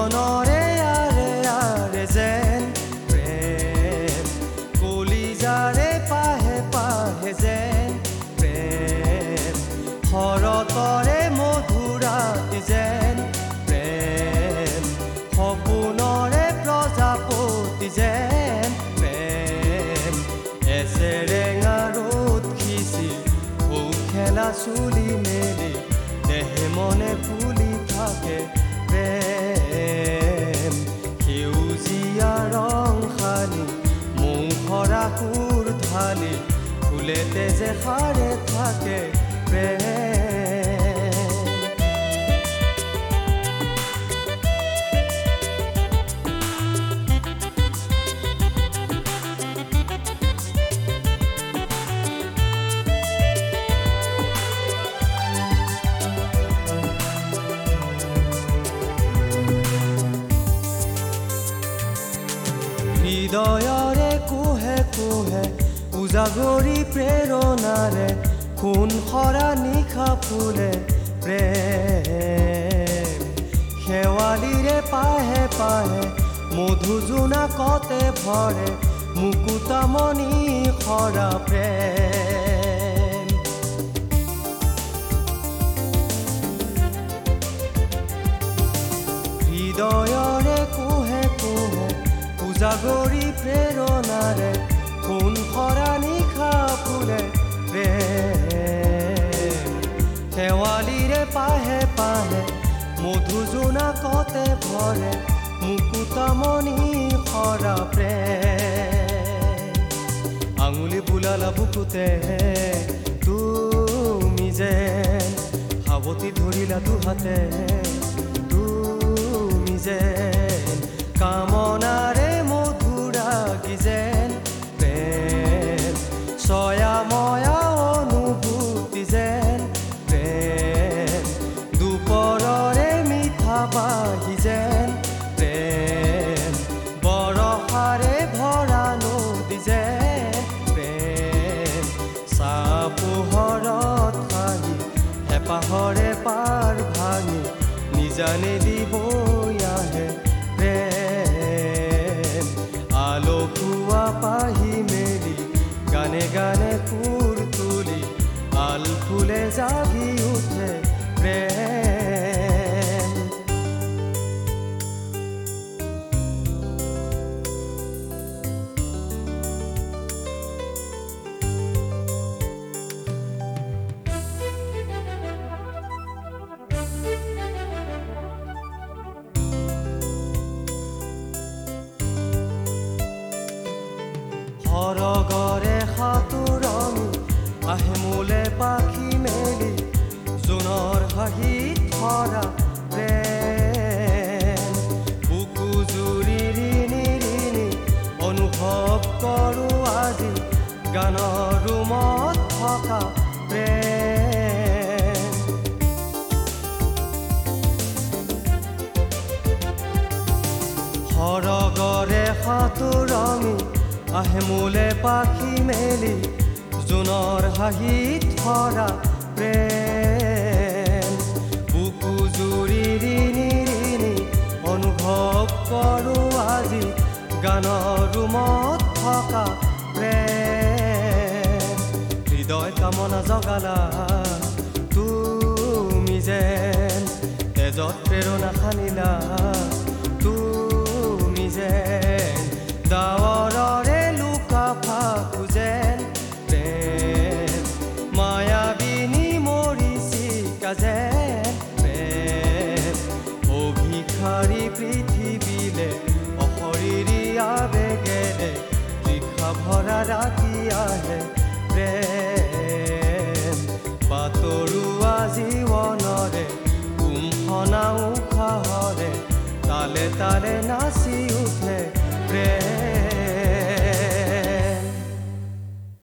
জীৱনৰে আৰে আৰে যেন প্ৰেম কলিজাৰে পাহে পাহে যেন প্ৰেম শৰতৰে মধুৰাতি যেন প্ৰেম সপোনৰে প্ৰজাপতি যেন প্ৰেম এছেৰেঙা ৰ'দ খিচি ঔ খেলা চুলি মেলি দেহে মনে ফুলি থাকে প্ৰেম সেউজীয়া ৰং সানি মৌসৰা সুৰ ঢালি ফুলে তেজে সাৰে থাকে প্ৰেম হৃদয়ৰে কোহে কোহে উজাগৰি প্ৰেৰণাৰে সোণ সৰা নিশা ফুলে প্ৰেম শেৱালিৰে পাহে পাহে মধুজোনা কতে ভৰে মুকুতামণি সৰা প্ৰেম হৃদয়ৰে কোহে কোহে উজাগৰি প্ৰেৰণাৰে সোণ সৰা নিশা ফুলে প্ৰেম শেৱালিৰে পাহে পাহে মধুজোনা কতে ভৰে মুকুতামণি সৰা প্ৰেম আঙুলি বুলালা বুকুতে তুমি যেন সাৱটি ধৰিলা দুহাতে তুমি যেন কামনাৰে মধুৰাগী যেন প্ৰেম ছয়াময়া অনুভূতি যেন প্ৰেম দুপৰৰে মিঠা বাঁহী যেন প্ৰেম বৰষাৰে ভৰা নদী যেন প্ৰেম চাপোহৰত হাঁহি হেঁপাহৰে পাৰ ভাঙি নিজানে দিবই আহে প্ৰেম আলসুৱা পাহি মেলি গানে গানে সুৰ তুলি আল ফুলে জাগি উঠে প্ৰেম সৰগৰে সাঁতোৰনি আহে মোলে পাখি মেলি জোনৰ হাঁহিত ভৰা প্ৰেম বুকু জুৰি ৰিণি ৰিণি অনুভৱ কৰোঁ আজি গানৰ ৰুমত থকা প্ৰেম সৰগৰে সাঁতোৰনি আহে মোলে পাখি মেলি জোনৰ হাঁহিত ভৰা প্ৰেম বুকু জুৰি ৰিণি ৰিণি অনুভৱ কৰোঁ আজি গানৰ ৰুমত থকা প্ৰেম হৃদয় কামনা জগালা তুমি যেন তেজত প্ৰেৰণা সানিলা তুমি যেন ডাৱৰৰে ফাকু যেন প্ৰেম মায়াবিনী মৰিচিকা যেন প্ৰেম অভিসাৰী পৃথিৱীলে অশৰীৰী আবেগেৰে তৃষা ভৰা ৰাতি আহে প্ৰেম বাতৰুৱা জীৱনৰে কুম্ভনা উশাহৰে তালে তালে নাচি